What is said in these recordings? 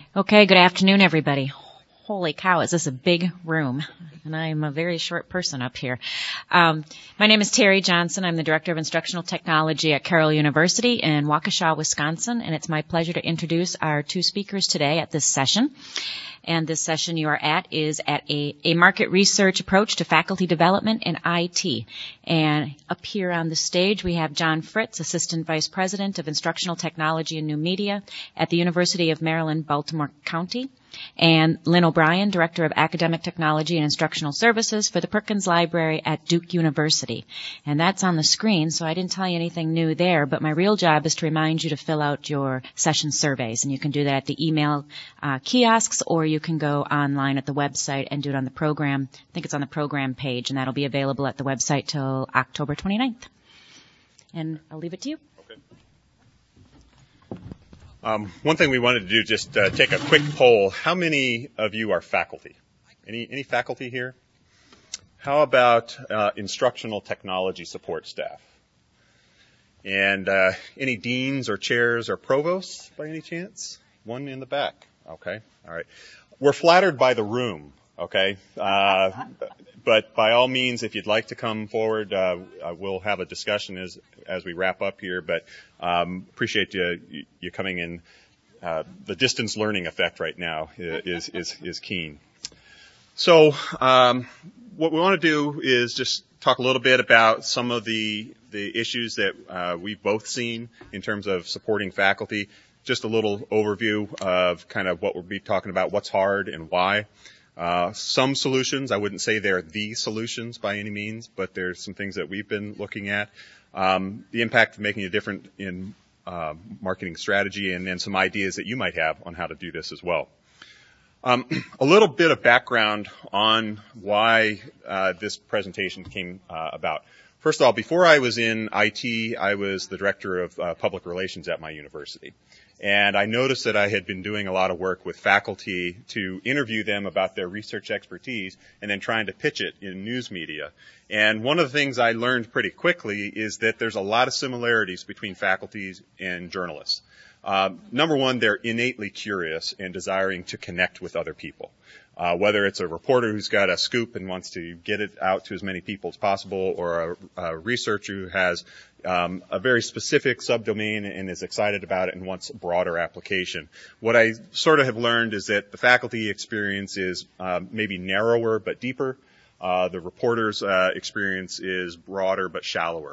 Okay, good afternoon, everybody. Holy cow, is this a big room? And I'm a very short person up here. My name is Terry Johnson. I'm the Director of Instructional Technology at Carroll University in Waukesha, Wisconsin, and it's my pleasure to introduce our two speakers today at this session. And this session you are at is at a market research approach to faculty development in IT. And up here on the stage we have John Fritz, Assistant Vice President of Instructional Technology and New Media at the University of Maryland, Baltimore County, and Lynn O'Brien, Director of Academic Technology and Instructional Services for the Perkins Library at Duke University. And that's on the screen, so I didn't tell you anything new there, but my real job is to remind you to fill out your session surveys, and you can do that at the email kiosks, or you can go online at the website and do it on the program. I think it's on the program page, and that'll be available at the website till October 29th. And I'll leave it to you. One thing we wanted to do, just take a quick poll. How many of you are faculty? Any faculty here? How about instructional technology support staff? And any deans or chairs or provosts by any chance? One in the back. Okay. All right. We're flattered by the room. Okay. But by all means, if you'd like to come forward, we'll have a discussion as we wrap up here. But appreciate you coming in. The distance learning effect right now is keen. So what we want to do is just talk a little bit about some of the issues that we've both seen in terms of supporting faculty. Just a little overview of kind of what we'll be talking about, what's hard and why. Some solutions, I wouldn't say they're the solutions by any means, but there's some things that we've been looking at. The impact of making a difference in marketing strategy, and then some ideas that you might have on how to do this as well. A little bit of background on why this presentation came about. First of all, before I was in IT, I was the director of public relations at my university. And I noticed that I had been doing a lot of work with faculty to interview them about their research expertise and then trying to pitch it in news media. And one of the things I learned pretty quickly is that there's a lot of similarities between faculties and journalists. Number one, they're innately curious and desiring to connect with other people. Whether it's a reporter who's got a scoop and wants to get it out to as many people as possible, or a researcher who has a very specific subdomain and is excited about it and wants a broader application. What I sort of have learned is that the faculty experience is maybe narrower but deeper. The reporter's experience is broader but shallower.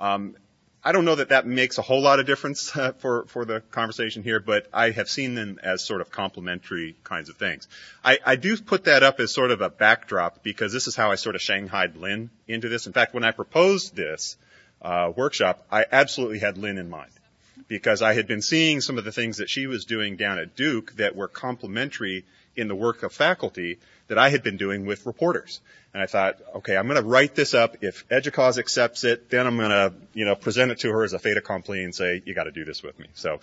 I don't know that makes a whole lot of difference for the conversation here, but I have seen them as sort of complementary kinds of things. I do put that up as sort of a backdrop because this is how I sort of shanghaied Lynn into this. In fact, when I proposed this workshop, I absolutely had Lynn in mind because I had been seeing some of the things that she was doing down at Duke that were complementary in the work of faculty that I had been doing with reporters. And I thought, okay, I'm going to write this up. If EDUCAUSE accepts it, then I'm going to, present it to her as a fait accompli and say, you got to do this with me. So,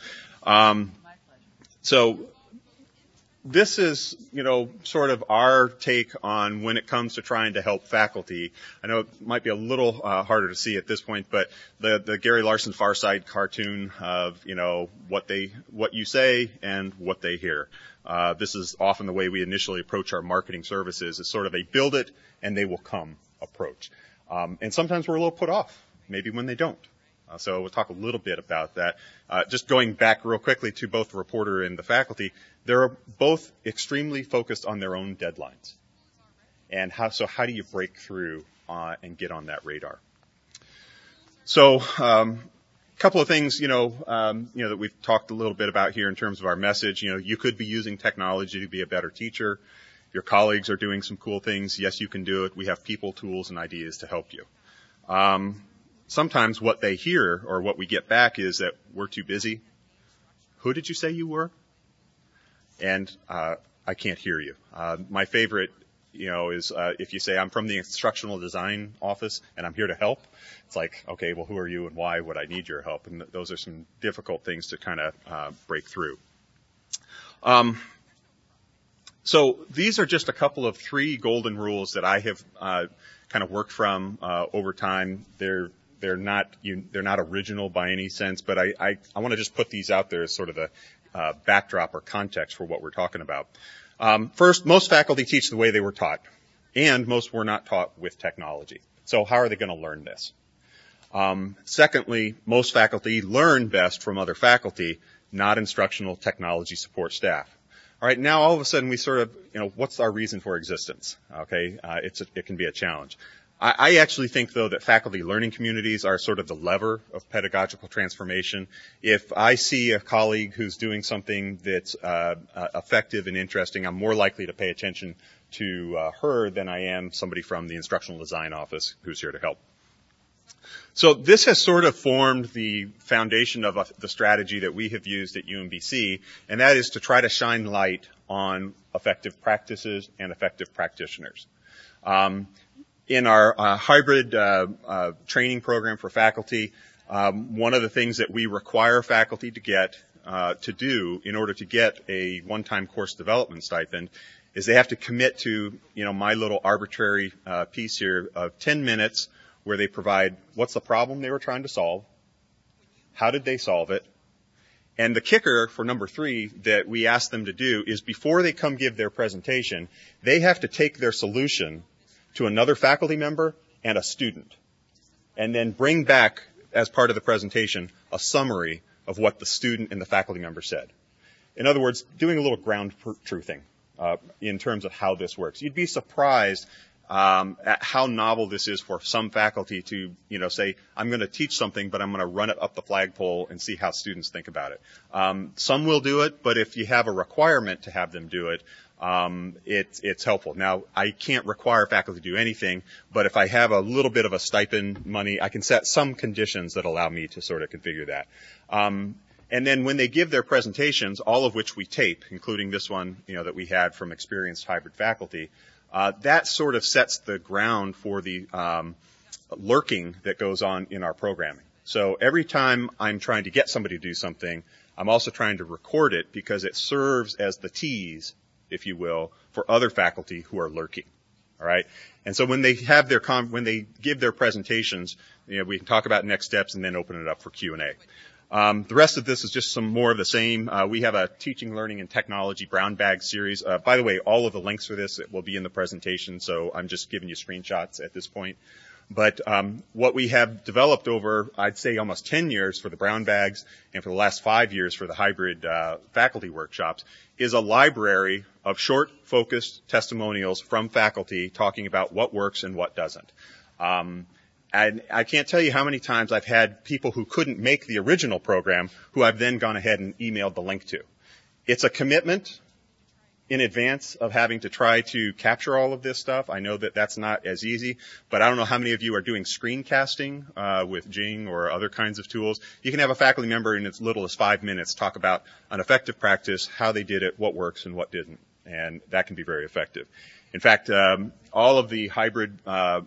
so this is, sort of our take on when it comes to trying to help faculty. I know it might be a little harder to see at this point, but the Gary Larson Far Side cartoon of, what you say and what they hear. This is often the way we initially approach our marketing services, is sort of a build it and they will come approach. And sometimes we're a little put off, maybe when they don't. So we'll talk a little bit about that. Just going back real quickly to both the reporter and the faculty, they're both extremely focused on their own deadlines. And how do you break through and get on that radar? So couple of things, that we've talked a little bit about here in terms of our message. You could be using technology to be a better teacher. Your colleagues are doing some cool things. Yes, you can do it. We have people, tools, and ideas to help you. Sometimes what they hear or what we get back is that we're too busy. Who did you say you were? And I can't hear you. My favorite, is if you say I'm from the instructional design office and I'm here to help. It's like, okay, well, who are you and why would I need your help? And those are some difficult things to kind of break through. So these are just a couple of 3 golden rules that I have kind of worked from over time. They're not original by any sense, but I want to just put these out there as sort of backdrop or context for what we're talking about. First, most faculty teach the way they were taught, and most were not taught with technology. So how are they going to learn this? Secondly, most faculty learn best from other faculty, not instructional technology support staff. All right, now all of a sudden we sort of, what's our reason for existence? Okay, it can be a challenge. I actually think, though, that faculty learning communities are sort of the lever of pedagogical transformation. If I see a colleague who's doing something that's effective and interesting, I'm more likely to pay attention to her than I am somebody from the instructional design office who's here to help. So this has sort of formed the foundation of the strategy that we have used at UMBC, and that is to try to shine light on effective practices and effective practitioners. In our hybrid training program for faculty, one of the things that we require faculty to do in order to get a one-time course development stipend is they have to commit to, my little arbitrary piece here of 10 minutes where they provide what's the problem they were trying to solve, how did they solve it, and the kicker for number 3 that we ask them to do is before they come give their presentation, they have to take their solution to another faculty member and a student, and then bring back, as part of the presentation, a summary of what the student and the faculty member said. In other words, doing a little ground truthing in terms of how this works. You'd be surprised at how novel this is for some faculty to, say, I'm going to teach something, but I'm going to run it up the flagpole and see how students think about it. Some will do it, but if you have a requirement to have them do it, it's helpful. Now, I can't require faculty to do anything, but if I have a little bit of a stipend money, I can set some conditions that allow me to sort of configure that. And then when they give their presentations, all of which we tape, including this one, that we had from experienced hybrid faculty, that sort of sets the ground for the lurking that goes on in our programming. So every time I'm trying to get somebody to do something, I'm also trying to record it because it serves as the tease, if you will, for other faculty who are lurking. All right. And so when they have when they give their presentations, we can talk about next steps and then open it up for Q&A. The rest of this is just some more of the same. We have a teaching, learning, and technology brown bag series. By the way, all of the links for this will be in the presentation, so I'm just giving you screenshots at this point. But what we have developed over, I'd say, almost 10 years for the brown bags and for the last 5 years for the hybrid faculty workshops is a library of short, focused testimonials from faculty talking about what works and what doesn't. And I can't tell you how many times I've had people who couldn't make the original program who I've then gone ahead and emailed the link to. It's a commitment in advance of having to try to capture all of this stuff. I know that that's not as easy, but I don't know how many of you are doing screencasting with Jing or other kinds of tools. You can have a faculty member in as little as 5 minutes talk about an effective practice, how they did it, what works and what didn't, and that can be very effective. In fact, all of the hybrid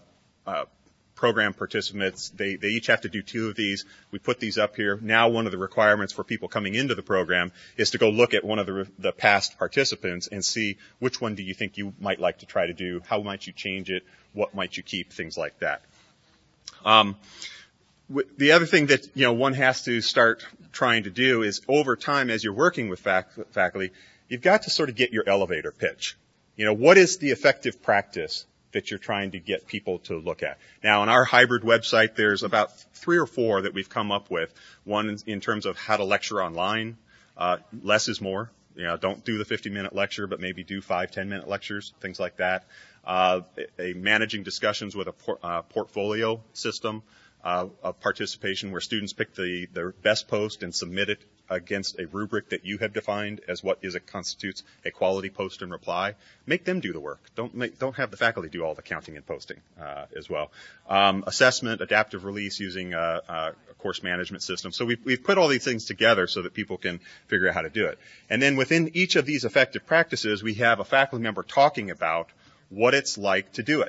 program participants, they each have to do 2 of these. We put these up here. Now one of the requirements for people coming into the program is to go look at one of the past participants and see which one do you think you might like to try to do, how might you change it, what might you keep, things like that. The other thing that one has to start trying to do is over time as you're working with faculty, you've got to sort of get your elevator pitch. What is the effective practice that you're trying to get people to look at. Now, on our hybrid website, there's about 3 or 4 that we've come up with. One in terms of how to lecture online. Less is more. Don't do the 50-minute lecture, but maybe do 5, 10-minute lectures, things like that. A managing discussions with a portfolio system of participation where students pick their best post and submit it against a rubric that you have defined as what constitutes a quality post and reply. Make them do the work. Don't have the faculty do all the counting and posting as well. Assessment, adaptive release using a course management system. So we've put all these things together so that people can figure out how to do it. And then within each of these effective practices, we have a faculty member talking about what it's like to do it.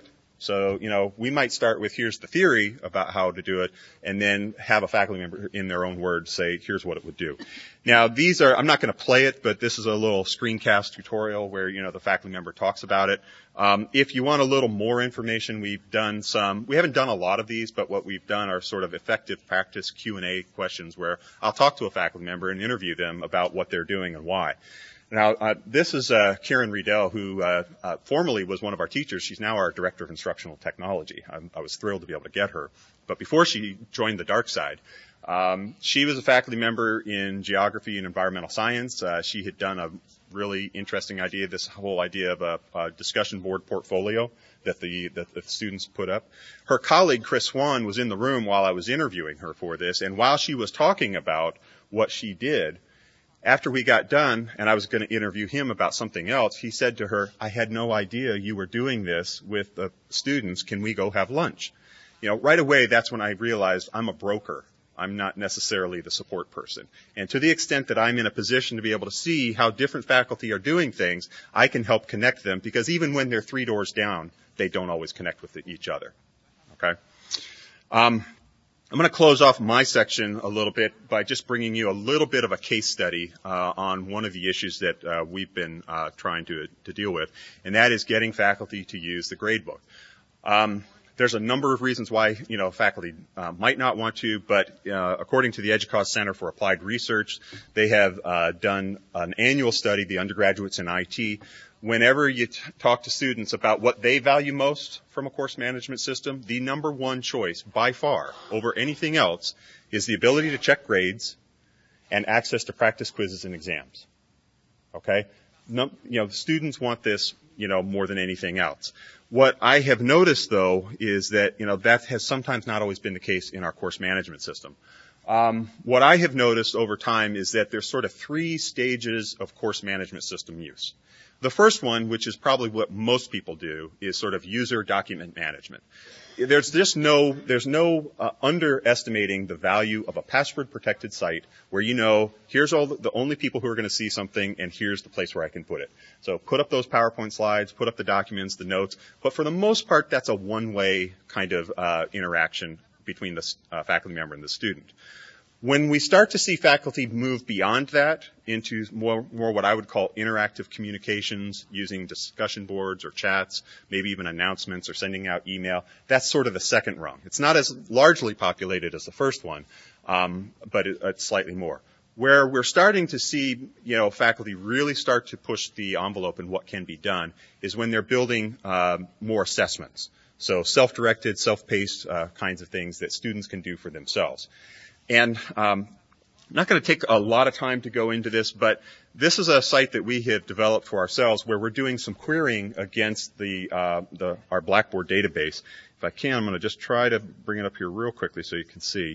So, we might start with here's the theory about how to do it, and then have a faculty member in their own words say, here's what it would do. Now, I'm not going to play it, but this is a little screencast tutorial where, the faculty member talks about it. If you want a little more information, we haven't done a lot of these, but what we've done are sort of effective practice Q&A questions where I'll talk to a faculty member and interview them about what they're doing and why. Now, this is Karen Riedel, who formerly was one of our teachers. She's now our Director of Instructional Technology. I was thrilled to be able to get her. But before she joined the dark side, she was a faculty member in geography and environmental science. She had done a really interesting idea, this whole idea of a discussion board portfolio that the students put up. Her colleague, Chris Swan, was in the room while I was interviewing her for this, and while she was talking about what she did, after we got done, and I was going to interview him about something else, he said to her, I had no idea you were doing this with the students. Can we go have lunch? Right away, that's when I realized I'm a broker. I'm not necessarily the support person. And to the extent that I'm in a position to be able to see how different faculty are doing things, I can help connect them, because even when they're 3 doors down, they don't always connect with each other. Okay? I'm going to close off my section a little bit by just bringing you a little bit of a case study on one of the issues that we've been trying to deal with, and that is getting faculty to use the gradebook. There's a number of reasons why faculty might not want to, but according to the EDUCAUSE Center for Applied Research, they have done an annual study, the undergraduates in IT. Whenever you talk to students about what they value most from a course management system, the number one choice by far over anything else is the ability to check grades and access to practice quizzes and exams. Okay? Students want this, more than anything else. What I have noticed, though, is that, that has sometimes not always been the case in our course management system. What I have noticed over time is that there's sort of 3 stages of course management system use. The first one, which is probably what most people do, is sort of user document management. There's no underestimating the value of a password-protected site where here's all the only people who are going to see something, and here's the place where I can put it. So put up those PowerPoint slides, put up the documents, the notes, but for the most part, that's a one-way kind of interaction between the faculty member and the student. When we start to see faculty move beyond that into more what I would call interactive communications using discussion boards or chats, maybe even announcements or sending out email, that's sort of the second rung. It's not as largely populated as the first one, but it's slightly more. Where we're starting to see, faculty really start to push the envelope in what can be done is when they're building more assessments. So self-directed, self-paced kinds of things that students can do for themselves. And I'm not going to take a lot of time to go into this, but this is a site that we have developed for ourselves where we're doing some querying against our Blackboard database. If I can, I'm going to just try to bring it up here real quickly so you can see.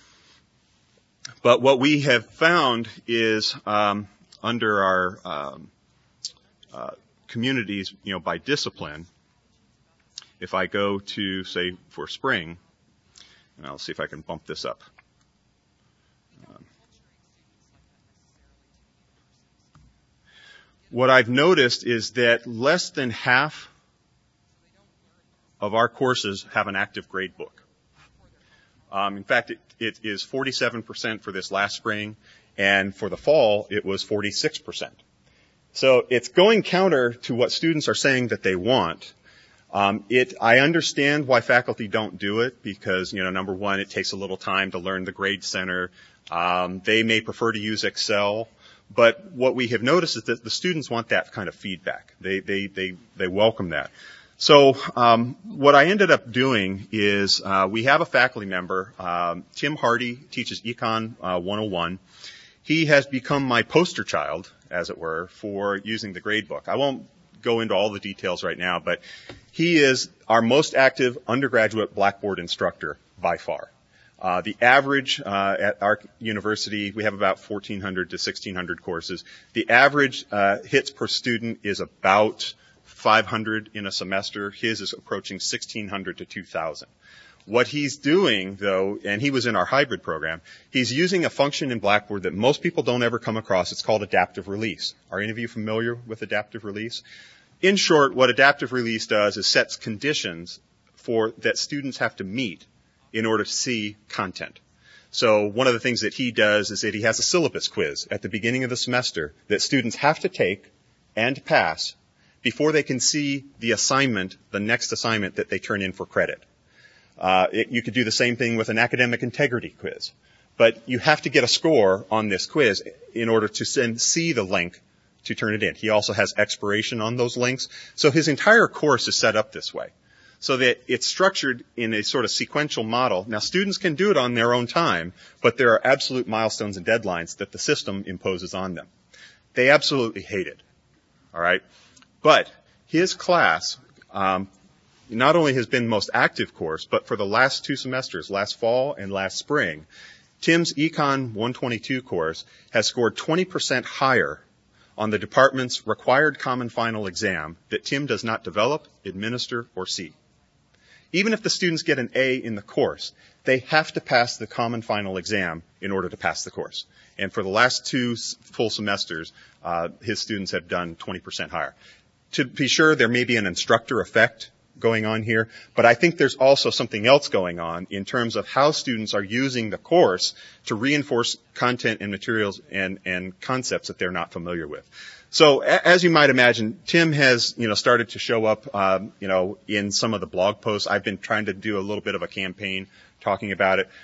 But what we have found is under our communities, by discipline, if I go to, say, for spring, and I'll see if I can bump this up. What I've noticed is that less than half of our courses have an active grade book. In fact, it is 47% for this last spring, and for the fall, it was 46%. So it's going counter to what students are saying that they want. I understand why faculty don't do it because, number one, it takes a little time to learn the grade center. They may prefer to use Excel. But what we have noticed is that the students want that kind of feedback. They welcome that. So what I ended up doing is we have a faculty member, Tim Hardy, teaches Econ 101. He has become my poster child, as it were, for using the gradebook. I won't go into all the details right now, but he is our most active undergraduate Blackboard instructor by far. The average at our university, we have about 1,400 to 1,600 courses. The average hits per student is about 500 in a semester. His is approaching 1,600 to 2,000. What he's doing, though, and he was in our hybrid program, he's using a function in Blackboard that most people don't ever come across. It's called adaptive release. Are any of you familiar with adaptive release? In short, what adaptive release does is sets conditions that students have to meet in order to see content. So one of the things that he does is that he has a syllabus quiz at the beginning of the semester that students have to take and pass before they can see the assignment, the next assignment that they turn in for credit. You could do the same thing with an academic integrity quiz. But you have to get a score on this quiz in order to see the link to turn it in. He also has expiration on those links. So his entire course is set up this way, so that it's structured in a sort of sequential model. Now, students can do it on their own time, but there are absolute milestones and deadlines that the system imposes on them. They absolutely hate it, all right? But his class not only has been the most active course, but for the last 2 semesters, last fall and last spring, Tim's Econ 122 course has scored 20% higher on the department's required common final exam that Tim does not develop, administer, or see. Even if the students get an A in the course, they have to pass the common final exam in order to pass the course. And for the last 2 full semesters, his students have done 20% higher. To be sure, there may be an instructor effect going on here, but I think there's also something else going on in terms of how students are using the course to reinforce content and materials and concepts that they're not familiar with. So as you might imagine, Tim has, started to show up, in some of the blog posts. I've been trying to do a little bit of a campaign talking about it.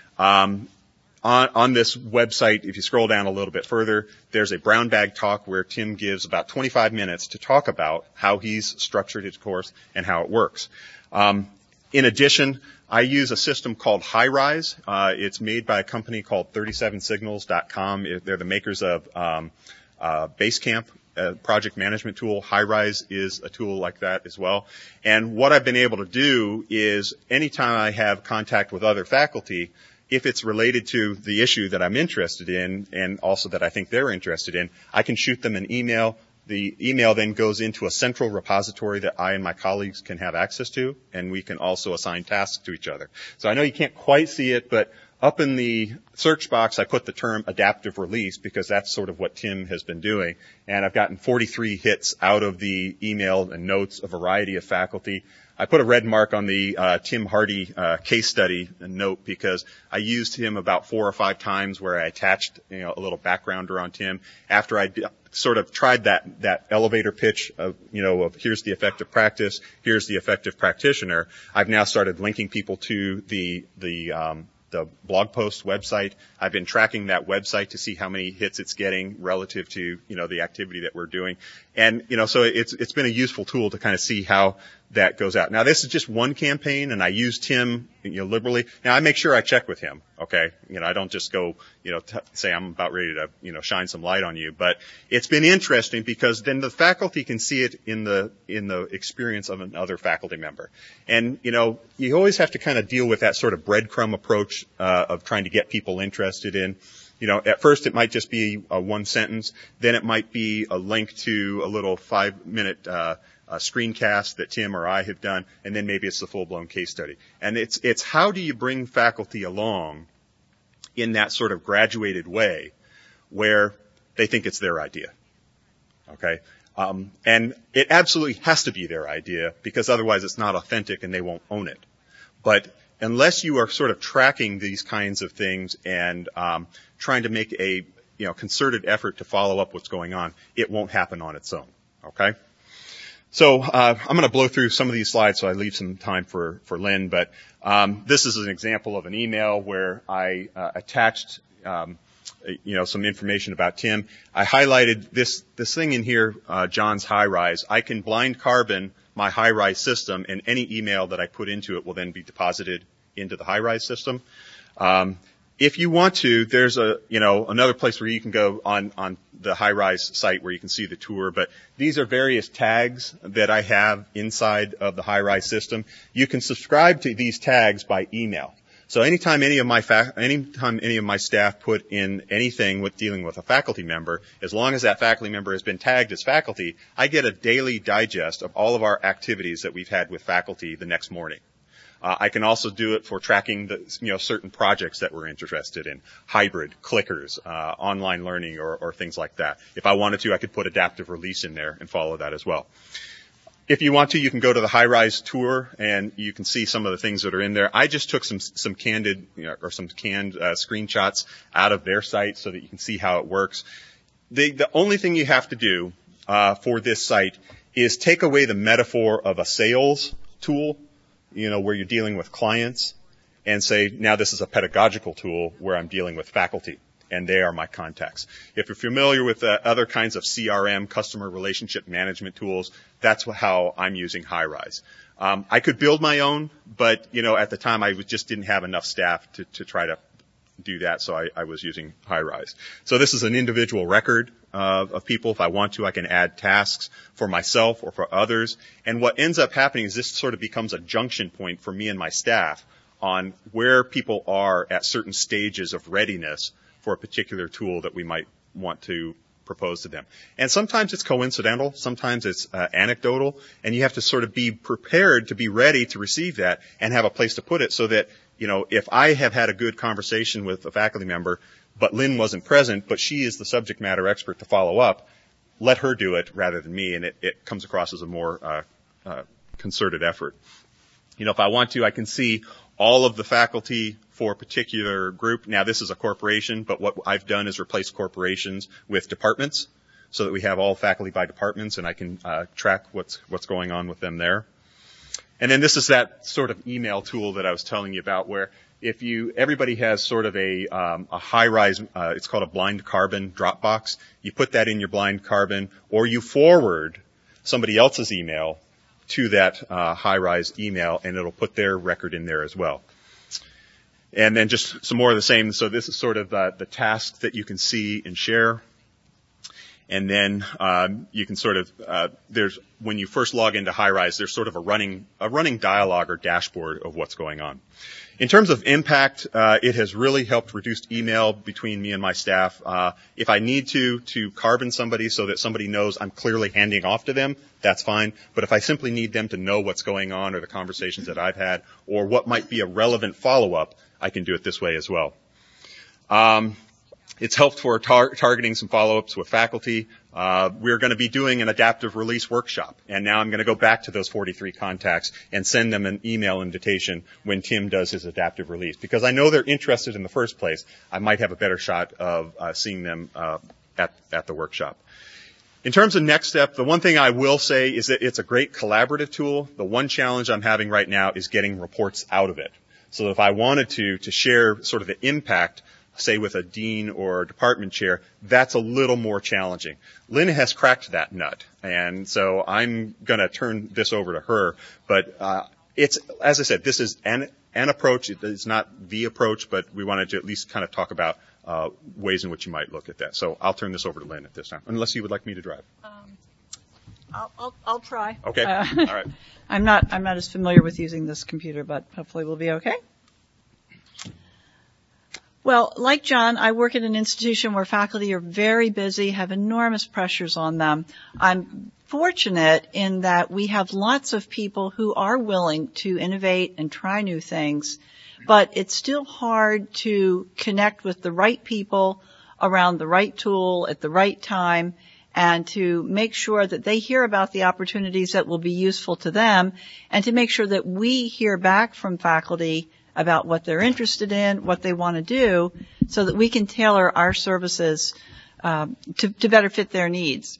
On this website, if you scroll down a little bit further, there's a brown bag talk where Tim gives about 25 minutes to talk about how he's structured his course and how it works. In addition, I use a system called HighRise. It's made by a company called 37signals.com. They're the makers of Basecamp, a project management tool. HighRise is a tool like that as well. And what I've been able to do is anytime I have contact with other faculty, if it's related to the issue that I'm interested in and also that I think they're interested in, I can shoot them an email. The email then goes into a central repository that I and my colleagues can have access to, and we can also assign tasks to each other. So I know you can't quite see it, but up in the search box, I put the term adaptive release because that's sort of what Tim has been doing. And I've gotten 43 hits out of the email and notes, a variety of faculty. I put a red mark on the Tim Hardy case study note because I used him about 4 or 5 times where I attached a little background around Tim after I sort of tried that elevator pitch of here's the effective practice, here's the effective practitioner. I've now started linking people to the blog post website. I've been tracking that website to see how many hits it's getting relative to the activity that we're doing, and so it's been a useful tool to kind of see how that goes out. Now this is just one campaign, and I use Tim liberally. Now I make sure I check with him. Okay, I don't just go say I'm about ready to shine some light on you, but it's been interesting because then the faculty can see it in the experience of another faculty member, and you always have to kind of deal with that sort of breadcrumb approach of trying to get people interested in. At first it might just be a one sentence, then it might be a link to a little 5-minute screencast that Tim or I have done, and then maybe it's the full-blown case study. And it's how do you bring faculty along in that sort of graduated way where they think it's their idea, okay? And it absolutely has to be their idea because otherwise it's not authentic and they won't own it. But unless you are sort of tracking these kinds of things and trying to make a concerted effort to follow up what's going on, it won't happen on its own, okay? So I'm going to blow through some of these slides so I leave some time for Lynn, but this is an example of an email where I attached some information about Tim. I highlighted this thing in here, John's HighRise. I can blind carbon my HighRise system, and any email that I put into it will then be deposited into the HighRise system. If you want to, there's another place where you can go on the HighRise site where you can see the tour, but these are various tags that I have inside of the HighRise system. You can subscribe to these tags by email. So anytime any of my staff put in anything with dealing with a faculty member, as long as that faculty member has been tagged as faculty, I get a daily digest of all of our activities that we've had with faculty the next morning. I can also do it for tracking certain projects that we're interested in, hybrid, clickers, online learning, or things like that. If I wanted to, I could put adaptive release in there and follow that as well. If you want to, you can go to the HighRise tour and you can see some of the things that are in there. I just took some canned screenshots out of their site so that you can see how it works. The only thing you have to do for this site is take away the metaphor of a sales tool, where you're dealing with clients, and say, now this is a pedagogical tool where I'm dealing with faculty, and they are my contacts. If you're familiar with other kinds of CRM, customer relationship management tools, that's how I'm using HighRise. I could build my own, but, at the time I just didn't have enough staff to try to do that, so I was using HighRise. So this is an individual record of people. If I want to, I can add tasks for myself or for others. And what ends up happening is this sort of becomes a junction point for me and my staff on where people are at certain stages of readiness for a particular tool that we might want to propose to them. And sometimes it's coincidental, sometimes it's anecdotal, and you have to sort of be prepared to be ready to receive that and have a place to put it so that, if I have had a good conversation with a faculty member, but Lynn wasn't present, but she is the subject matter expert to follow up, let her do it rather than me, and it comes across as a more concerted effort. If I want to, I can see all of the faculty for a particular group. Now, this is a corporation, but what I've done is replace corporations with departments so that we have all faculty by departments, and I can track what's going on with them there. And then this is that sort of email tool that I was telling you about, where everybody has sort of a HighRise, it's called a blind carbon Dropbox. You put that in your blind carbon, or you forward somebody else's email to that HighRise email, and it'll put their record in there as well. And then just some more of the same. So this is sort of the tasks that you can see and share. And then you can sort of when you first log into HighRise, there's sort of a running dialogue or dashboard of what's going on. In terms of impact, it has really helped reduce email between me and my staff. If I need to carbon somebody so that somebody knows I'm clearly handing off to them, that's fine. But if I simply need them to know what's going on or the conversations that I've had or what might be a relevant follow-up, I can do it this way as well. It's helped for targeting some follow-ups with faculty. We're going to be doing an adaptive release workshop, and now I'm going to go back to those 43 contacts and send them an email invitation when Tim does his adaptive release. Because I know they're interested in the first place, I might have a better shot of seeing them at the workshop. In terms of next step, the one thing I will say is that it's a great collaborative tool. The one challenge I'm having right now is getting reports out of it. So if I wanted to share sort of the impact, say with a dean or a department chair, that's a little more challenging. Lynn has cracked that nut, and so I'm going to turn this over to her. But it's, as I said, this is an approach. It's not the approach, but we wanted to at least kind of talk about ways in which you might look at that. So I'll turn this over to Lynn at this time, unless you would like me to drive. I'll try. Okay. All right. I'm not as familiar with using this computer, but hopefully we'll be okay. Well, like John, I work at an institution where faculty are very busy, have enormous pressures on them. I'm fortunate in that we have lots of people who are willing to innovate and try new things, but it's still hard to connect with the right people around the right tool at the right time and to make sure that they hear about the opportunities that will be useful to them and to make sure that we hear back from faculty about what they're interested in, what they want to do, so that we can tailor our services to better fit their needs.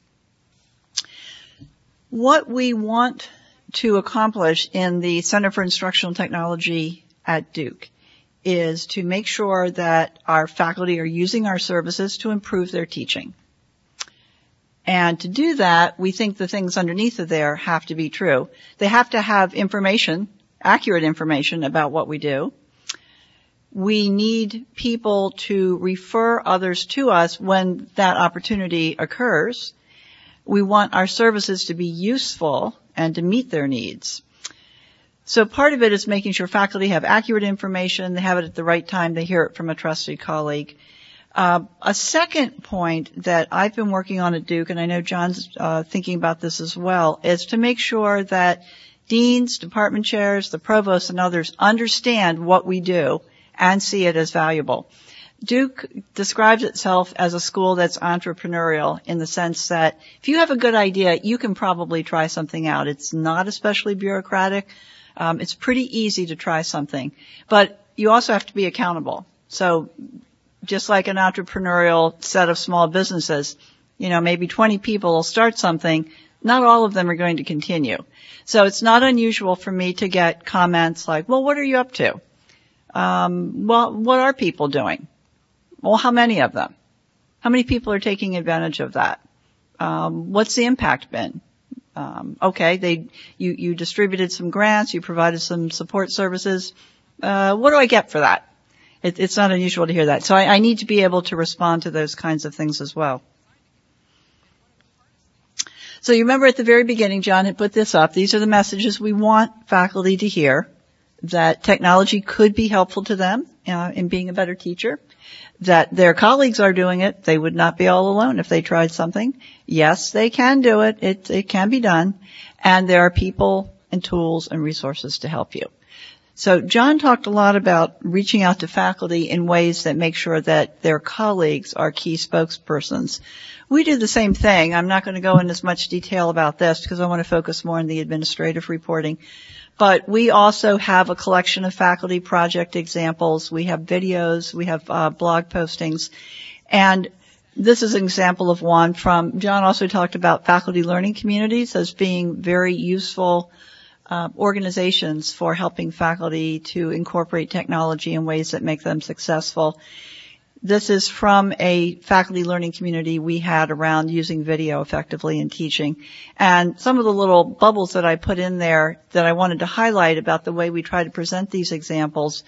What we want to accomplish in the Center for Instructional Technology at Duke is to make sure that our faculty are using our services to improve their teaching. And to do that, we think the things underneath of there have to be true. They have to have information, accurate information about what we do. We need people to refer others to us when that opportunity occurs. We want our services to be useful and to meet their needs. So part of it is making sure faculty have accurate information, they have it at the right time, they hear it from a trusted colleague. A second point that I've been working on at Duke, and I know John's thinking about this as well, is to make sure that deans, department chairs, the provost, and others understand what we do and see it as valuable. Duke describes itself as a school that's entrepreneurial in the sense that if you have a good idea, you can probably try something out. It's not especially bureaucratic. It's pretty easy to try something. But you also have to be accountable. So just like an entrepreneurial set of small businesses, maybe 20 people will start something. Not all of them are going to continue. So it's not unusual for me to get comments like, well, what are you up to? Well, what are people doing? Well, how many of them? How many people are taking advantage of that? What's the impact been? Okay, you distributed some grants, you provided some support services. What do I get for that? It's not unusual to hear that. So I need to be able to respond to those kinds of things as well. So you remember at the very beginning, John had put this up. These are the messages we want faculty to hear, that technology could be helpful to them in being a better teacher, that their colleagues are doing it. They would not be all alone if they tried something. Yes, they can do it. It can be done. And there are people and tools and resources to help you. So John talked a lot about reaching out to faculty in ways that make sure that their colleagues are key spokespersons. We do the same thing. I'm not going to go in as much detail about this because I want to focus more on the administrative reporting. But we also have a collection of faculty project examples. We have videos. We have blog postings. And this is an example of one from, John also talked about faculty learning communities as being very useful organizations for helping faculty to incorporate technology in ways that make them successful. This is from a faculty learning community we had around using video effectively in teaching. And some of the little bubbles that I put in there that I wanted to highlight about the way we try to present these examples,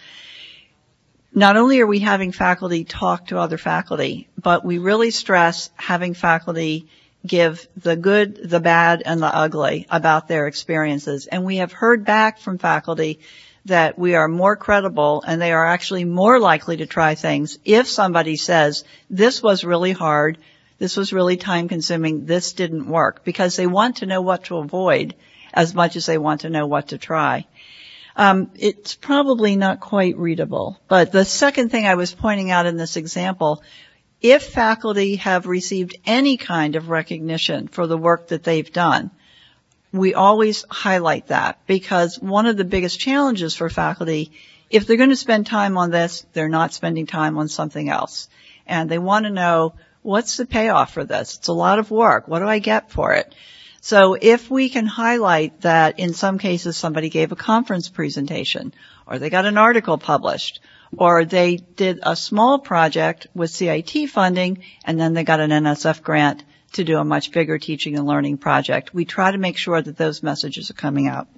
not only are we having faculty talk to other faculty, but we really stress having faculty give the good, the bad, and the ugly about their experiences. And we have heard back from faculty that we are more credible and they are actually more likely to try things if somebody says, this was really hard, this was really time consuming, this didn't work, because they want to know what to avoid as much as they want to know what to try. It's probably not quite readable, but the second thing I was pointing out in this example, if faculty have received any kind of recognition for the work that they've done, we always highlight that, because one of the biggest challenges for faculty, if they're going to spend time on this, they're not spending time on something else. And they want to know, what's the payoff for this? It's a lot of work. What do I get for it? So if we can highlight that in some cases somebody gave a conference presentation, or they got an article published, or they did a small project with CIT funding, and then they got an NSF grant to do a much bigger teaching and learning project. We try to make sure that those messages are coming out.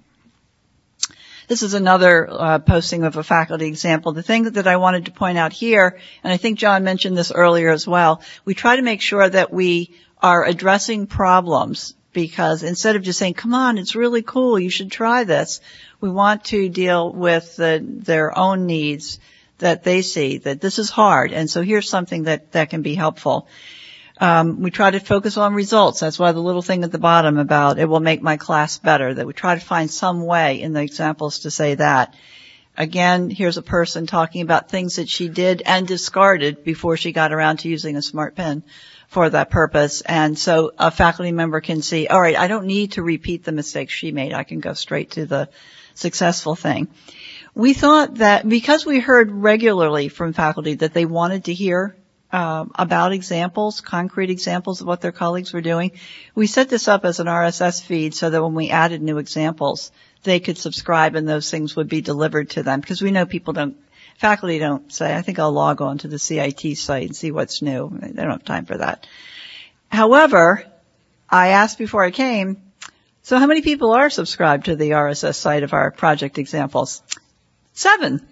This is another posting of a faculty example. The thing that I wanted to point out here, and I think John mentioned this earlier as well, we try to make sure that we are addressing problems, because instead of just saying, come on, it's really cool, you should try this, we want to deal with their own needs that they see, that this is hard, and so here's something that can be helpful. We try to focus on results. That's why the little thing at the bottom about it will make my class better, that we try to find some way in the examples to say that. Again, here's a person talking about things that she did and discarded before she got around to using a smart pen for that purpose. And so a faculty member can see, all right, I don't need to repeat the mistakes she made. I can go straight to the successful thing. We thought that because we heard regularly from faculty that they wanted to hear about examples, concrete examples of what their colleagues were doing, we set this up as an RSS feed so that when we added new examples, they could subscribe and those things would be delivered to them, because we know faculty don't say, I think I'll log on to the CIT site and see what's new. They don't have time for that. However, I asked before I came, so how many people are subscribed to the RSS site of our project examples? 7.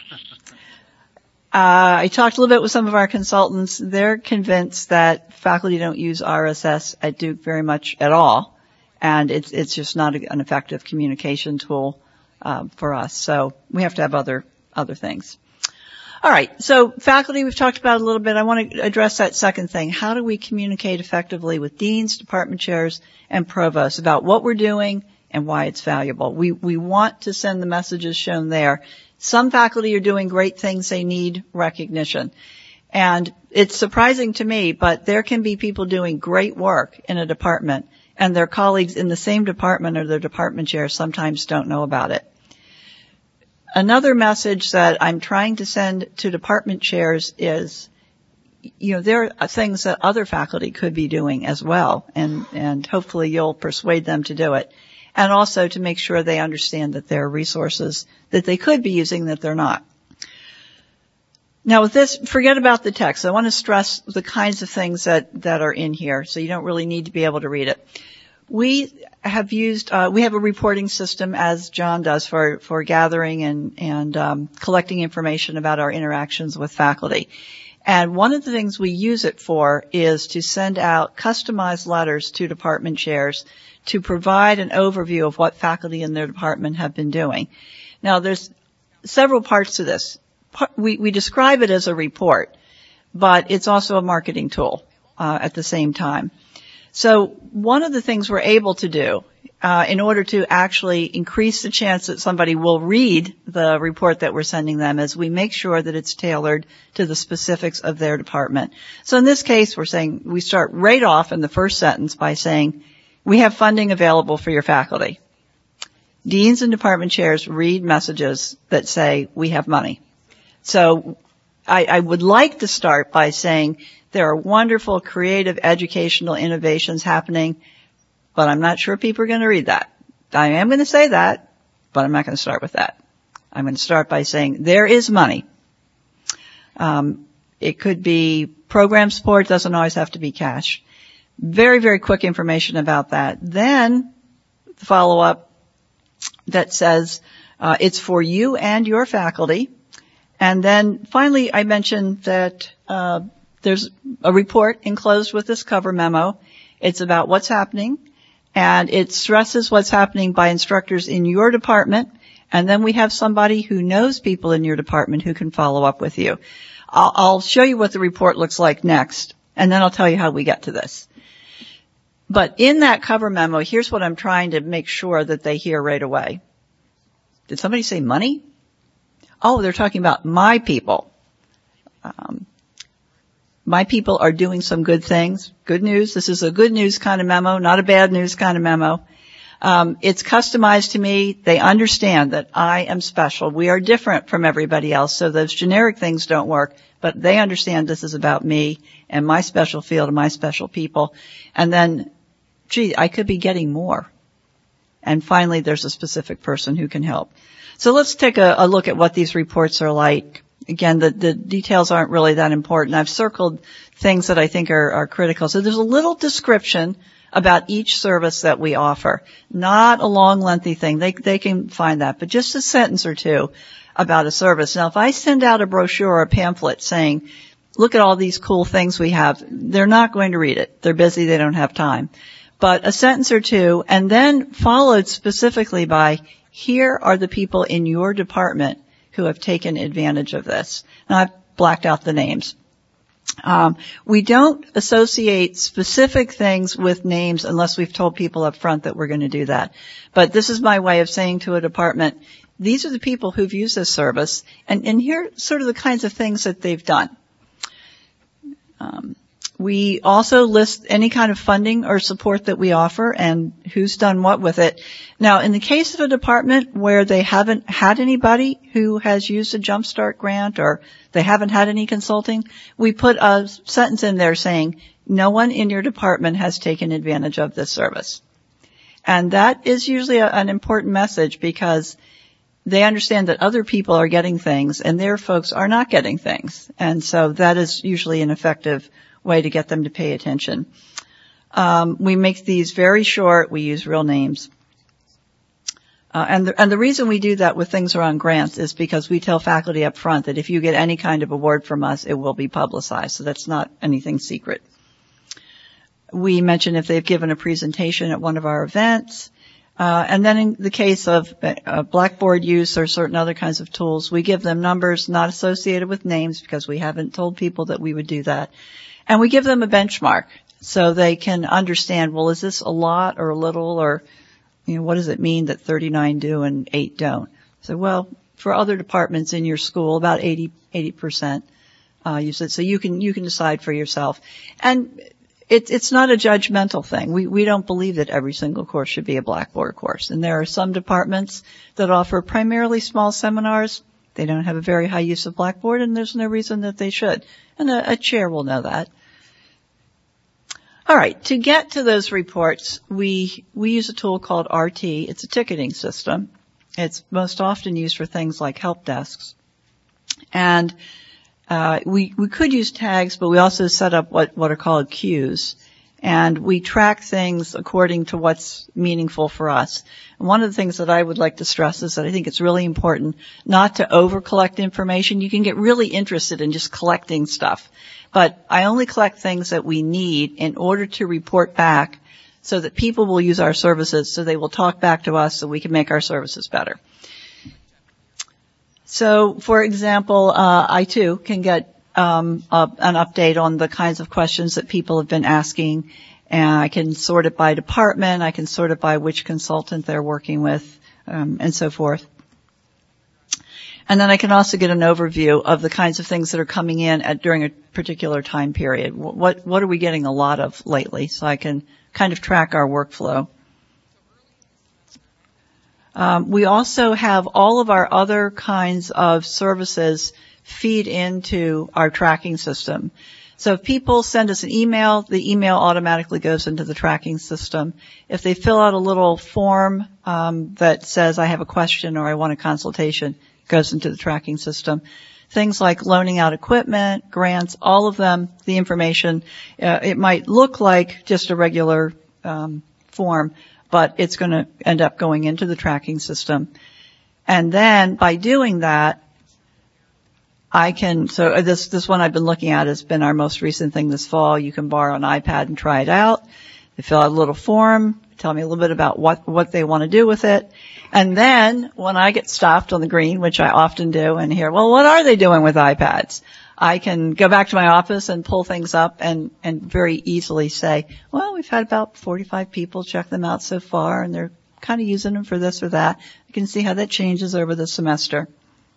I talked a little bit with some of our consultants. They're convinced that faculty don't use RSS at Duke very much at all, and it's just not an effective communication tool for us. So we have to have other things. All right. So faculty, we've talked about a little bit. I want to address that second thing. How do we communicate effectively with deans, department chairs, and provosts about what we're doing and why it's valuable? We want to send the messages shown there. Some faculty are doing great things. They need recognition. And it's surprising to me, but there can be people doing great work in a department, and their colleagues in the same department or their department chair sometimes don't know about it. Another message that I'm trying to send to department chairs is, there are things that other faculty could be doing as well, and hopefully you'll persuade them to do it. And also to make sure they understand that there are resources that they could be using that they're not. Now with this, forget about the text. I want to stress the kinds of things that are in here, so you don't really need to be able to read it. We have a reporting system, as John does, for gathering and collecting information about our interactions with faculty. And one of the things we use it for is to send out customized letters to department chairs to provide an overview of what faculty in their department have been doing. Now there's several parts to this. We describe it as a report, but it's also a marketing tool at the same time. So one of the things we're able to do in order to actually increase the chance that somebody will read the report that we're sending them is we make sure that it's tailored to the specifics of their department. So in this case, we're saying we start right off in the first sentence by saying, we have funding available for your faculty. Deans and department chairs read messages that say, we have money. So I would like to start by saying there are wonderful, creative, educational innovations happening, but I'm not sure people are going to read that. I am going to say that, but I'm not going to start with that. I'm going to start by saying there is money. It could be program support, doesn't always have to be cash. Very, very quick information about that. Then the follow-up that says it's for you and your faculty. And then finally, I mentioned that there's a report enclosed with this cover memo. It's about what's happening, and it stresses what's happening by instructors in your department. And then we have somebody who knows people in your department who can follow up with you. I'll show you what the report looks like next, and then I'll tell you how we get to this. But in that cover memo, here's what I'm trying to make sure that they hear right away. Did somebody say money? Oh, they're talking about my people. My people are doing some good things. Good news. This is a good news kind of memo, not a bad news kind of memo. It's customized to me. They understand that I am special. We are different from everybody else, so those generic things don't work, but they understand this is about me and my special field and my special people. And then, I could be getting more. And finally, there's a specific person who can help. So let's take a look at what these reports are like. Again, the details aren't really that important. I've circled things that I think are critical. So there's a little description about each service that we offer. Not a long, lengthy thing. They can find that, but just a sentence or two about a service. Now, if I send out a brochure or a pamphlet saying, look at all these cool things we have, they're not going to read it. They're busy. They don't have time. But a sentence or two, and then followed specifically by, here are the people in your department who have taken advantage of this. Now, I've blacked out the names. We don't associate specific things with names unless we've told people up front that we're going to do that. But this is my way of saying to a department, these are the people who've used this service, and here are sort of the kinds of things that they've done. We also list any kind of funding or support that we offer and who's done what with it. Now, in the case of a department where they haven't had anybody who has used a Jumpstart grant or they haven't had any consulting, we put a sentence in there saying, no one in your department has taken advantage of this service. And that is usually an important message because they understand that other people are getting things and their folks are not getting things. And so that is usually an effective way to get them to pay attention. We make these very short. We use real names. And the reason we do that with things around grants is because we tell faculty up front that if you get any kind of award from us, it will be publicized. So that's not anything secret. We mention if they've given a presentation at one of our events. And then in the case of Blackboard use or certain other kinds of tools, we give them numbers not associated with names because we haven't told people that we would do that. And we give them a benchmark so they can understand, well, is this a lot or a little, or, what does it mean that 39 do and 8 don't? So, well, for other departments in your school, about 80%. use it. So you can decide for yourself. And it's not a judgmental thing. We don't believe that every single course should be a Blackboard course. And there are some departments that offer primarily small seminars. They don't have a very high use of Blackboard, and there's no reason that they should. And a chair will know that. All right, to get to those reports, we use a tool called RT. It's a ticketing system. It's most often used for things like help desks. And we could use tags, but we also set up what are called queues. And we track things according to what's meaningful for us. And one of the things that I would like to stress is that I think it's really important not to over-collect information. You can get really interested in just collecting stuff. But I only collect things that we need in order to report back so that people will use our services, so they will talk back to us so we can make our services better. So, for example, I too can get an update on the kinds of questions that people have been asking, and I can sort it by department, I can sort it by which consultant they're working with, and so forth. And then I can also get an overview of the kinds of things that are coming in during a particular time period. What are we getting a lot of lately? So I can kind of track our workflow. We also have all of our other kinds of services feed into our tracking system. So if people send us an email, the email automatically goes into the tracking system. If they fill out a little form that says I have a question or I want a consultation, it goes into the tracking system. Things like loaning out equipment, grants, all of them, the information, it might look like just a regular form, but it's going to end up going into the tracking system. And then by doing that, so this one I've been looking at has been our most recent thing this fall. You can borrow an iPad and try it out. They fill out a little form, tell me a little bit about what they want to do with it. And then when I get stopped on the green, which I often do, and hear, well, what are they doing with iPads? I can go back to my office and pull things up and very easily say, well, we've had about 45 people check them out so far, and they're kind of using them for this or that. You can see how that changes over the semester.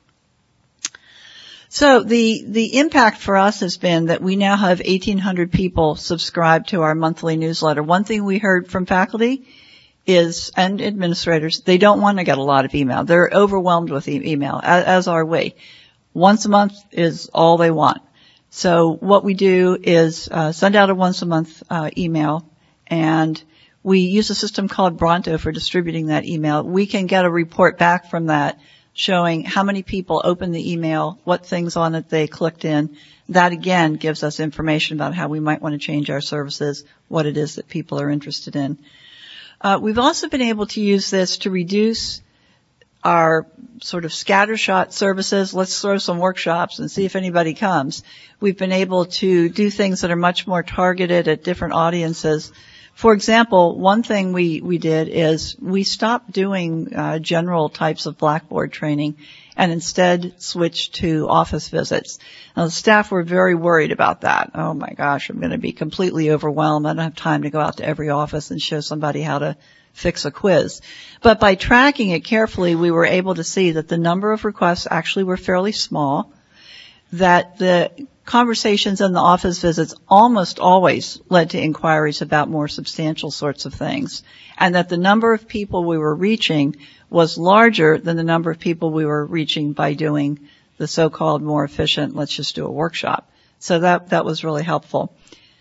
So the impact for us has been that we now have 1,800 people subscribed to our monthly newsletter. One thing we heard from faculty and administrators, they don't want to get a lot of email. They're overwhelmed with email, as are we. Once a month is all they want. So what we do is send out a once a month email, and we use a system called Bronto for distributing that email. We can get a report back from that showing how many people opened the email, what things on it they clicked in. That again gives us information about how we might want to change our services, what it is that people are interested in. We've also been able to use this to reduce our sort of scattershot services. Let's throw some workshops and see if anybody comes. We've been able to do things that are much more targeted at different audiences. For example, one thing we did is we stopped doing general types of Blackboard training and instead switched to office visits. Now, the staff were very worried about that. Oh my gosh, I'm going to be completely overwhelmed. I don't have time to go out to every office and show somebody how to fix a quiz. But by tracking it carefully, we were able to see that the number of requests actually were fairly small, that the conversations and the office visits almost always led to inquiries about more substantial sorts of things, and that the number of people we were reaching was larger than the number of people we were reaching by doing the so-called more efficient, let's just do a workshop. So that was really helpful.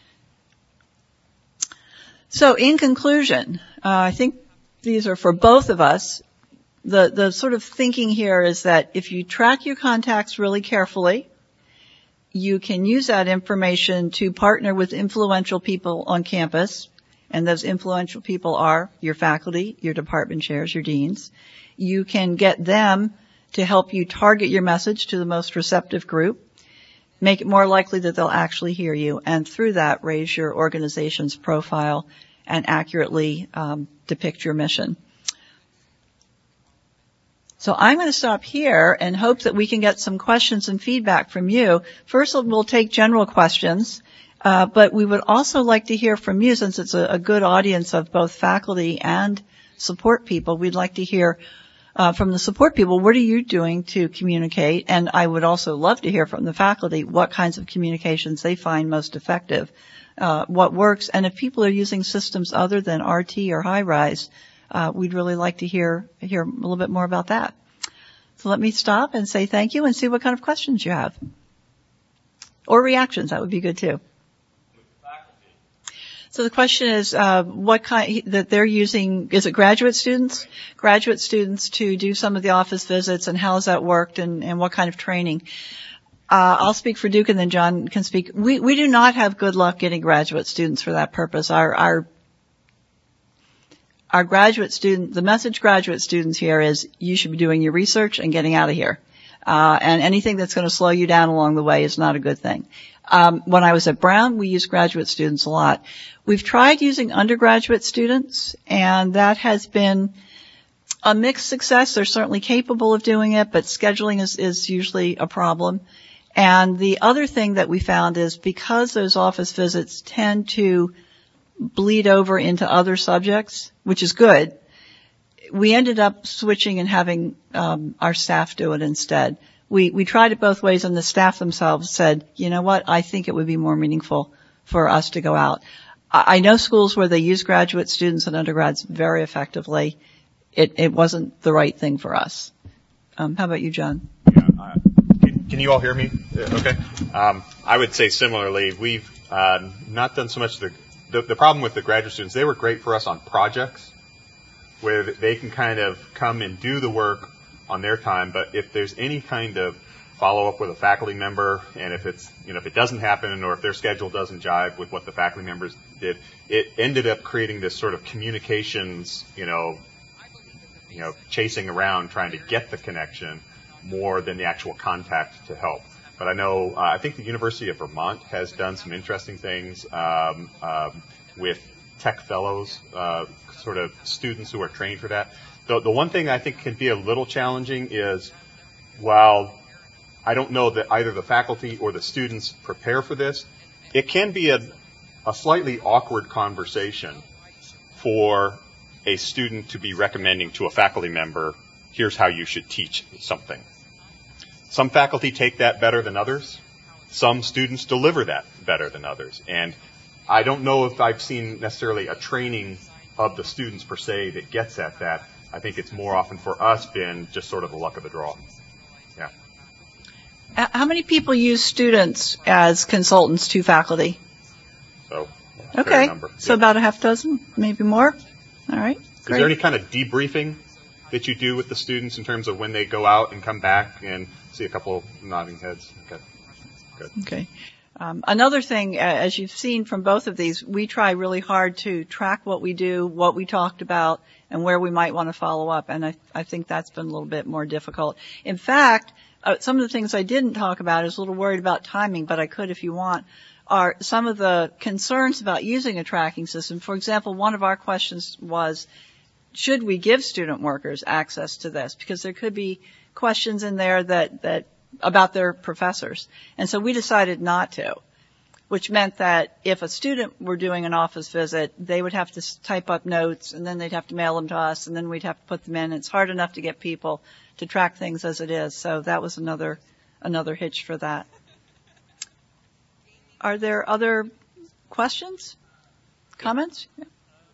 So in conclusion, I think these are for both of us. The sort of thinking here is that if you track your contacts really carefully, you can use that information to partner with influential people on campus, and those influential people are your faculty, your department chairs, your deans. You can get them to help you target your message to the most receptive group, make it more likely that they'll actually hear you, and through that raise your organization's profile and accurately depict your mission. So I'm going to stop here and hope that we can get some questions and feedback from you. First, we'll take general questions, but we would also like to hear from you, since it's a good audience of both faculty and support people. We'd like to hear from the support people, what are you doing to communicate? And I would also love to hear from the faculty what kinds of communications they find most effective, what works. And if people are using systems other than RT or HighRise, we'd really like to hear a little bit more about that. So let me stop and say thank you and see what kind of questions you have. Or reactions, that would be good too. So the question is, what kind that they're using, is it graduate students? Graduate students to do some of the office visits, and how has that worked, and what kind of training? I'll speak for Duke and then John can speak. We do not have good luck getting graduate students for that purpose. Our graduate student, the message graduate students here is you should be doing your research and getting out of here. And anything that's going to slow you down along the way is not a good thing. When I was at Brown, we used graduate students a lot. We've tried using undergraduate students, and that has been a mixed success. They're certainly capable of doing it, but scheduling is usually a problem. And the other thing that we found is because those office visits tend to bleed over into other subjects, which is good, we ended up switching and having our staff do it instead. We tried it both ways, and the staff themselves said, you know what, I think it would be more meaningful for us to go out. I know schools where they use graduate students and undergrads very effectively. It wasn't the right thing for us. How about you, John? Yeah, can you all hear me? Okay. I would say similarly, we've not done so much the problem with the graduate students. They were great for us on projects where they can kind of come and do the work on their time, but if there's any kind of follow-up with a faculty member, and if it doesn't happen, or if their schedule doesn't jive with what the faculty members did, it ended up creating this sort of communications, chasing around trying to get the connection more than the actual contact to help. But I know, I think the University of Vermont has done some interesting things with tech fellows, sort of students who are trained for that. The one thing I think can be a little challenging is, while I don't know that either the faculty or the students prepare for this, it can be a slightly awkward conversation for a student to be recommending to a faculty member, here's how you should teach something. Some faculty take that better than others. Some students deliver that better than others. And I don't know if I've seen necessarily a training of the students per se that gets at that. I think it's more often for us been just sort of the luck of the draw. Yeah. How many people use students as consultants to faculty? So, okay. Number. So about a half dozen, maybe more. All right. Is there any kind of debriefing that you do with the students in terms of when they go out and come back? And see a couple nodding heads. Okay. Good. Okay. Another thing, as you've seen from both of these, we try really hard to track what we do, what we talked about, and where we might want to follow up. And I think that's been a little bit more difficult. In fact, some of the things I didn't talk about, I was a little worried about timing, but I could if you want, are some of the concerns about using a tracking system. For example, one of our questions was, should we give student workers access to this? Because there could be questions in there that about their professors. And so we decided not to, which meant that if a student were doing an office visit, they would have to type up notes, and then they'd have to mail them to us, and then we'd have to put them in. It's hard enough to get people to track things as it is. So that was another hitch for that. Are there other questions? Comments? Yeah.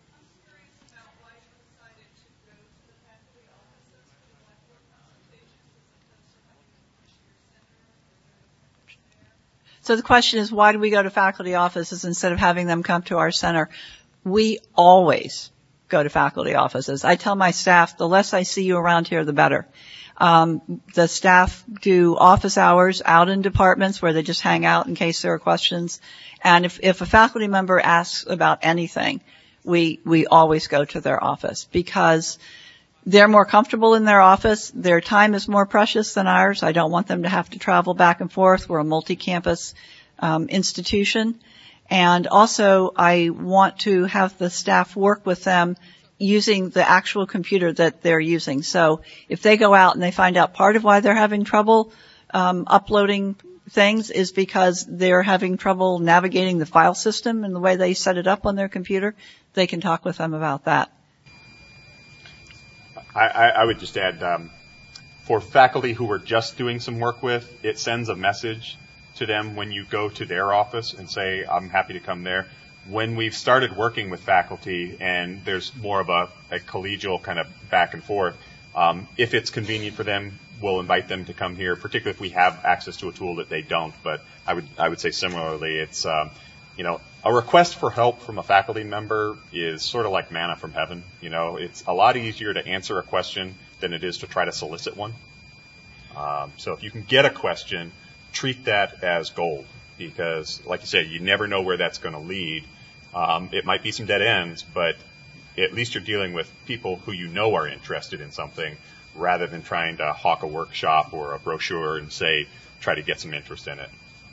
So the question is, why do we go to faculty offices instead of having them come to our center? We always go to faculty offices. I tell my staff, the less I see you around here, the better. The staff do office hours out in departments where they just hang out in case there are questions. And if a faculty member asks about anything, we always go to their office because they're more comfortable in their office. Their time is more precious than ours. I don't want them to have to travel back and forth. We're a multi-campus institution. And also, I want to have the staff work with them using the actual computer that they're using. So if they go out and they find out part of why they're having trouble uploading things is because they're having trouble navigating the file system and the way they set it up on their computer, they can talk with them about that. I would just add, for faculty who we're just doing some work with, it sends a message to them when you go to their office and say, I'm happy to come there. When we've started working with faculty and there's more of a collegial kind of back and forth, if it's convenient for them, we'll invite them to come here, particularly if we have access to a tool that they don't. But I would say similarly, it's, a request for help from a faculty member is sort of like manna from heaven. It's a lot easier to answer a question than it is to try to solicit one. So if you can get a question, treat that as gold, because, like you said, you never know where that's going to lead. It might be some dead ends, but at least you're dealing with people who you know are interested in something, rather than trying to hawk a workshop or a brochure and try to get some interest in it.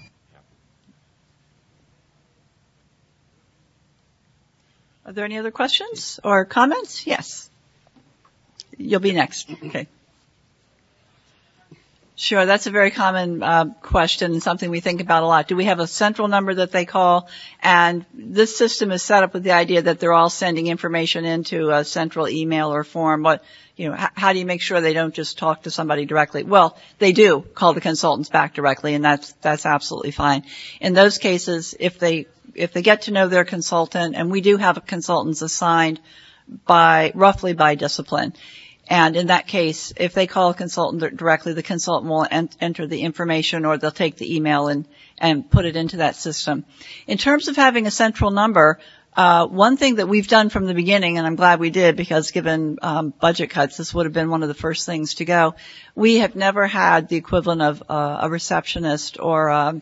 Are there any other questions or comments? Yes. You'll be next. Okay. Sure, that's a very common question and something we think about a lot. Do we have a central number that they call? And this system is set up with the idea that they're all sending information into a central email or form. But, how do you make sure they don't just talk to somebody directly? Well, they do call the consultants back directly, and that's absolutely fine. In those cases, if they get to know their consultant, and we do have consultants assigned roughly by discipline. And in that case, if they call a consultant directly, the consultant will enter the information, or they'll take the email and put it into that system. In terms of having a central number, one thing that we've done from the beginning, and I'm glad we did, because given budget cuts, this would have been one of the first things to go. We have never had the equivalent of a receptionist or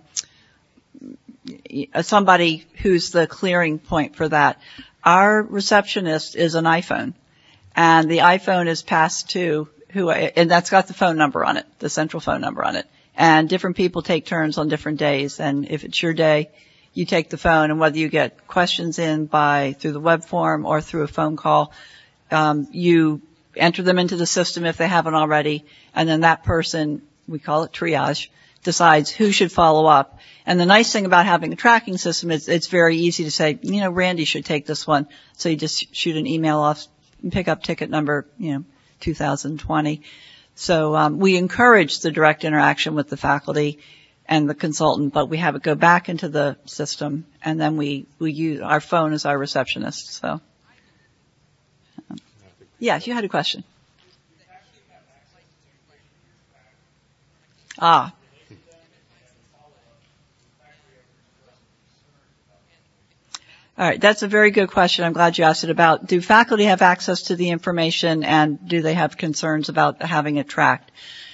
somebody who's the clearing point for that. Our receptionist is an iPhone. And the iPhone is passed to and that's got the phone number on it, the central phone number on it. And different people take turns on different days. And if it's your day, you take the phone, and whether you get questions in through the web form or through a phone call, you enter them into the system if they haven't already. And then that person, we call it triage, decides who should follow up. And the nice thing about having a tracking system is it's very easy to say, Randy should take this one. So you just shoot an email off, pick up ticket number, 2020. So we encourage the direct interaction with the faculty and the consultant, but we have it go back into the system, and then we use our phone as our receptionist. So, yes, you had a question. All right, that's a very good question. I'm glad you asked it about, do faculty have access to the information, and do they have concerns about having it tracked?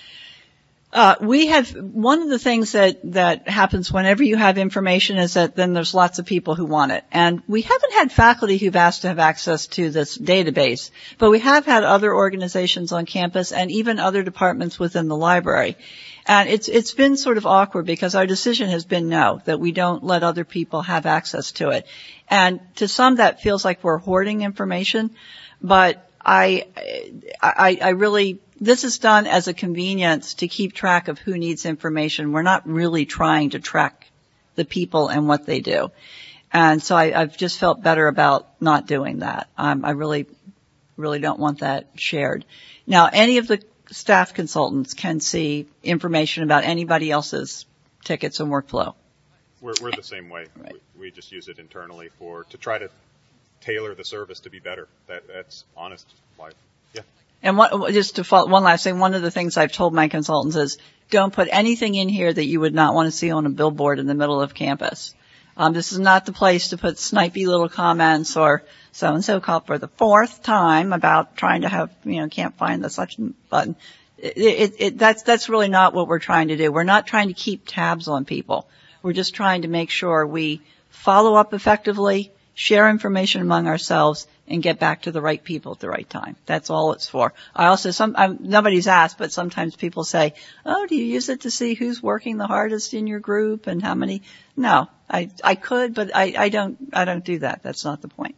One of the things that happens whenever you have information is that then there's lots of people who want it. And we haven't had faculty who've asked to have access to this database, but we have had other organizations on campus and even other departments within the library. And it's been sort of awkward because our decision has been no, that we don't let other people have access to it. And to some that feels like we're hoarding information, but I really, this is done as a convenience to keep track of who needs information. We're not really trying to track the people and what they do. And so I've just felt better about not doing that. I really don't want that shared. Now, any of the staff consultants can see information about anybody else's tickets and workflow. We're the same way. Right. We just use it internally to try to tailor the service to be better. That's honest life. Yeah. And just to follow, one last thing, one of the things I've told my consultants is don't put anything in here that you would not want to see on a billboard in the middle of campus. This is not the place to put snipey little comments or so-and-so called for the fourth time about trying to have, can't find the such button. That's really not what we're trying to do. We're not trying to keep tabs on people. We're just trying to make sure we follow up effectively, share information among ourselves, and get back to the right people at the right time. That's all it's for. I also, nobody's asked, but sometimes people say, oh, do you use it to see who's working the hardest in your group and how many? No, I could, but I don't do that. That's not the point.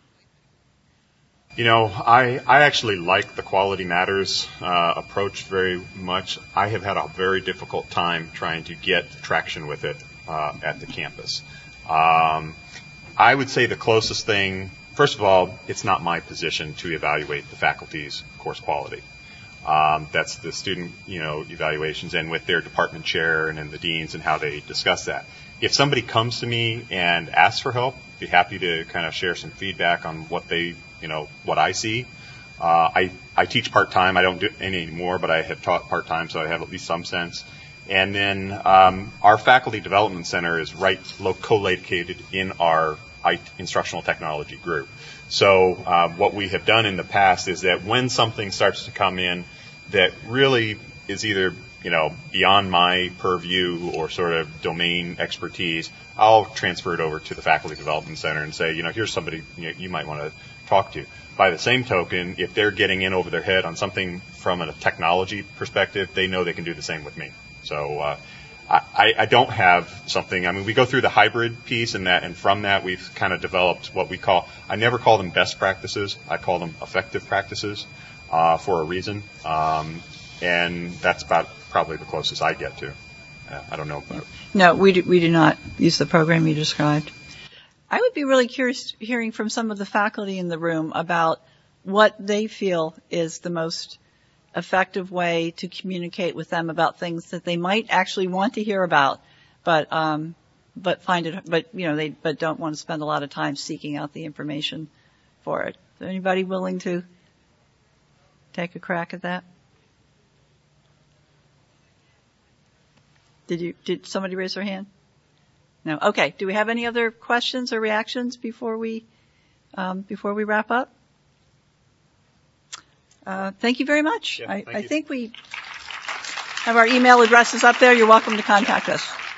I actually like the Quality Matters approach very much. I have had a very difficult time trying to get traction with it at the campus. I would say the closest thing first of all, it's not my position to evaluate the faculty's course quality. That's the student, evaluations and with their department chair and then the deans and how they discuss that. If somebody comes to me and asks for help, I'd be happy to kind of share some feedback on what what I see. I teach part-time. I don't do any anymore, but I have taught part-time, so I have at least some sense. And then our faculty development center is co-located in our instructional technology group. So what we have done in the past is that when something starts to come in that really is either beyond my purview or sort of domain expertise, I'll transfer it over to the faculty development center and say, here's somebody you might want to talk to. By the same token, if they're getting in over their head on something from a technology perspective, they know they can do the same with me. So I don't have something. I mean, we go through the hybrid piece and from that we've kind of developed what we call, I never call them best practices. I call them effective practices for a reason. And that's about probably the closest I get to. I don't know. No, we do not use the program you described. I would be really curious hearing from some of the faculty in the room about what they feel is the most effective way to communicate with them about things that they might actually want to hear about, but don't want to spend a lot of time seeking out the information for it. Is anybody willing to take a crack at that? Did somebody raise their hand? No. Okay. Do we have any other questions or reactions before we wrap up? Thank you very much. Yeah, I think we have our email addresses up there. You're welcome to contact us.